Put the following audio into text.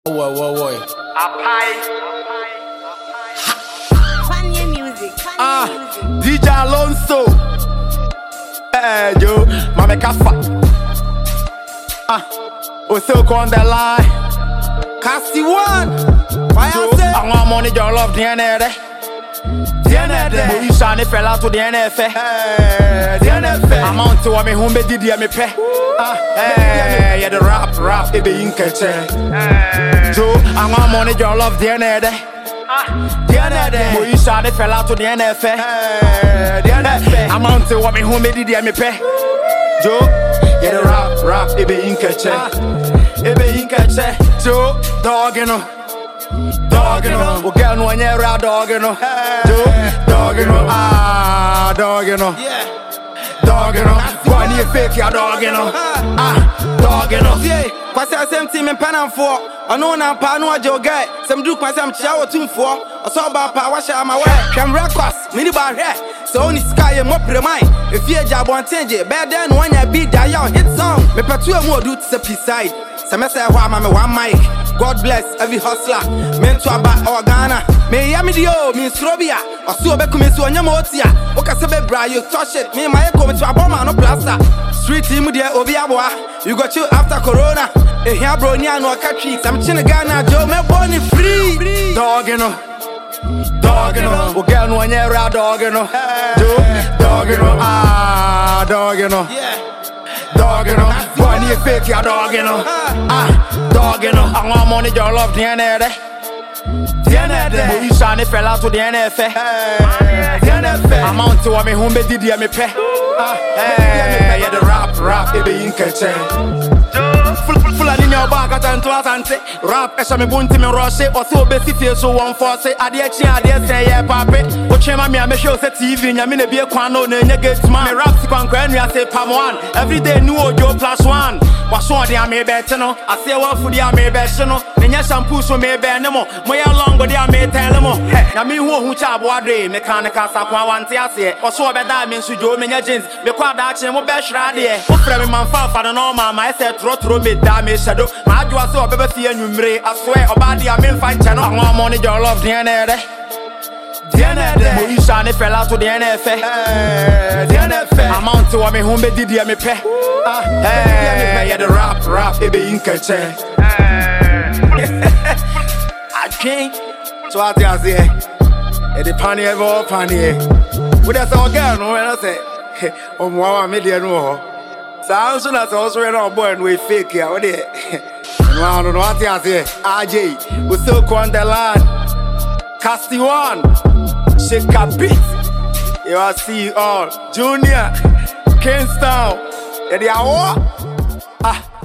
Whoa. Panya music. DJ Alonso. Yo, Mame Kafa. We still on the line. Cassie one. Why I say? I want money, your love, the NRD. You shine fell out to the NFA. I'm on to me whom did you me pay. Yeah, the rap, it be in catcher. Joe, I want money, your love, the NRD. You shine fell out to the NFA. I'm on to me whom did you me pay. Joe, yeah, the rap, it be in catcher. It be in catcher. Joe, dog, you know. Dog, you know, we get no near a dog, you know. Dog, you know, dog, you know. Dog, you know, why do you fake your dog, you know? Dog, you know. Yeah, what's the same team in Panam for? I know now, Pano, Joe guy. Some do quite some chow tune for. I saw about power, share my way. Can request, mini bar here. So only sky and mop the mind. If you're job on change it, better than when you beat that young hit song. Me put two more do to the side. Some say, why, mamma, one mic. God bless every hustler. Men to about our Ghana. Me Yamidio, me Strobia. Or so be coming to a Yamotia. Okasabe bra, you touch it. Me my come to a bomber, no plaster. Street team with the Obiaboa. You got you after Corona. A hair bro, no country. Some Chinagana, Joe, me born in free. Dog, you know. Dog, you know. We get no near a dog, you know. Dog, you know. Dog, you know. Dog, you know, why do you fake your dog, you know? Dog, you know, I want money, your love, the NRD. You shine fell out to the NFA. I'm on to me whom did you me pay. Yeah, the rap, it be in catcher. Full in your back at Antoine, rap, as I'm a bounty, me rush it, or so basic, so one for say, I dare say, yeah, papi. What chama me, I show TV, and I mean, be a quano, and you get my rap, I say, Pam one. Every day, new audio +1. What's one day I may better no? I say, one for the I may better no. Then your shampoo so may bear no more. My long body I may tell them more. I mean, who chab what day, mechanical sap one tea, I say, or so better that means you do many jeans. Be quite action, more best radier. Who from my father, no, mamma, I said, throw me damage shadow. My do I saw a baby see a new I swear, about the I mean, fine channel. I want money, your love, the NRD. You shine fell out to the NFA. I'm on to me whom did you me pay. Yeah, the rap, it be in catcher. I can't. So I say, the panny ever panny. With us all girl, no, and I say, oh, 1 million more. Sounds soon as also ran on board with fake here. What it? No, no, what I say, RJ, we still on the line. Cassie one. Shake a beat. You are see all Junior Kingston. Yeah, they are what?